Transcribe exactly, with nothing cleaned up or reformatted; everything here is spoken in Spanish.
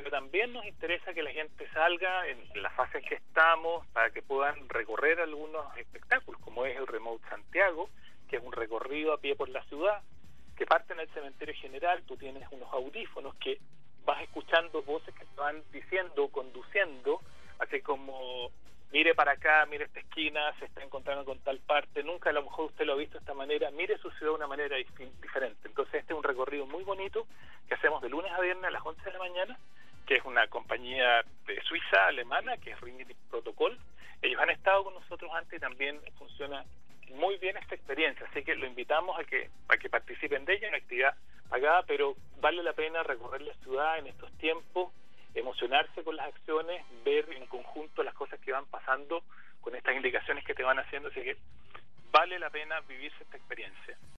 pero también nos interesa que la gente salga en la fase en que estamos para que puedan recorrer algunos espectáculos, como es el Remote Santiago, que es un recorrido a pie por la ciudad, que parte en el cementerio general. Tú tienes unos audífonos que vas escuchando voces que te van diciendo, conduciendo, así como mire para acá, mire esta esquina, se está encontrando con tal parte, nunca a lo mejor usted lo ha visto de esta manera, mire su ciudad de una manera diferente. Entonces este es un recorrido muy bonito que hacemos de lunes a viernes a las once de la mañana, que es una compañía de Suiza, alemana, que es Ringit Protocol. Ellos han estado con nosotros antes y también funciona muy bien esta experiencia, así que lo invitamos a que, a que participen de ella, una actividad pagada, pero vale la pena recorrer la ciudad en estos tiempos, emocionarse con las acciones, ver en conjunto las cosas que van pasando con estas indicaciones que te van haciendo, así que vale la pena vivirse esta experiencia.